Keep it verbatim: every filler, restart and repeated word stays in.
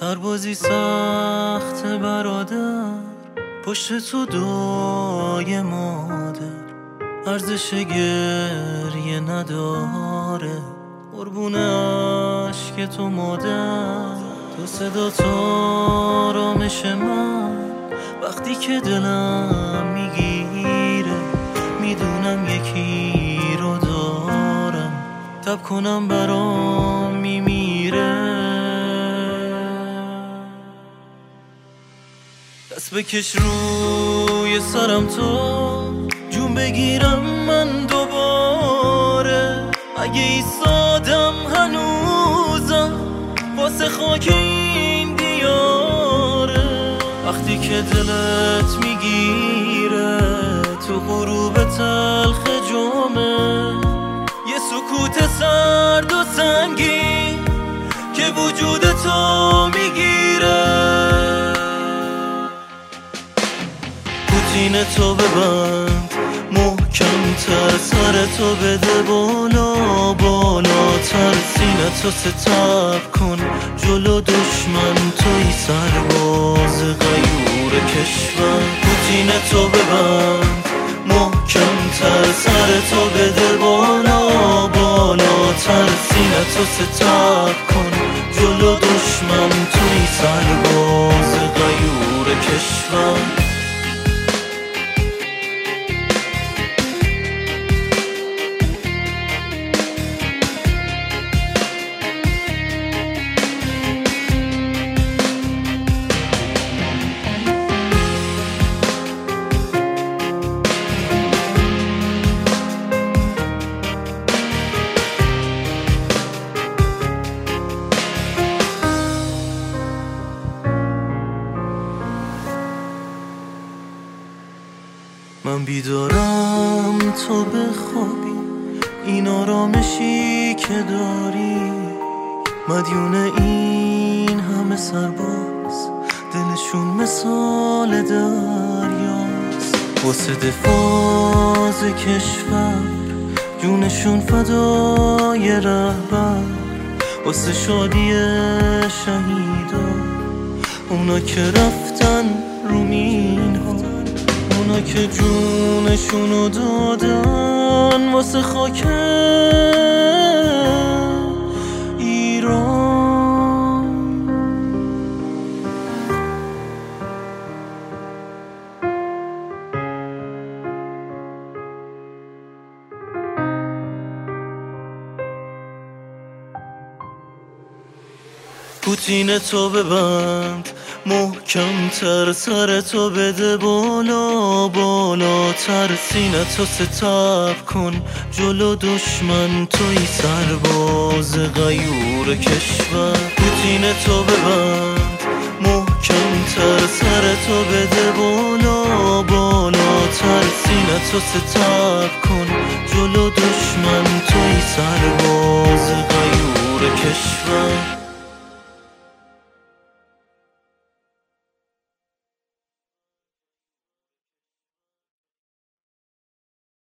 سربازی سخت برادر، پشت تو دعای مادر ارزش گریه نداره. قربون عشق تو مادر، تو صدا تو آرامش من وقتی که دلم میگیره. میدونم یکی رو دارم، تب کنم برام میمیره. دست بکش روی سرم تو، جون بگیرم من دوباره. اگه ایستادم هنوزم واسه خاک این دیاره. وقتی که دلت میگیره تو غروب تلخ جامه، یه سکوت سرد و سنگین که وجود تو میگیره. پوتین تو ببند محکم تر، سر تو بده بالا بالاتر. سینه تو ستب کن جلو دشمن، توی سرباز غیور کشور. پوتین تو ببند محکم تر، سر تو بده بالا بالاتر. سینه تو ستب کن جلو دشمن، توی سرباز غیور کشور. من بیدارم تو بخوابی، این آرامشی که داری. مدیون این همه سرباز، دلشون مثال دریاست. واسه دفاع از کشور جونشون فدای رهبر. واسه شادی شهیدا اونا که رفتن رو مین ها، اونا که جونشونو دادن واسه خاک ایران. پوتین تو ببند محکم تر، سر تو بده بالا بالاتر. سینه تو ستب کن جلو دشمن، توی سرباز غیور کشور. پوتین تو ببند محکم تر، سر تو بده بالا بالاتر. سینه تو ستب کن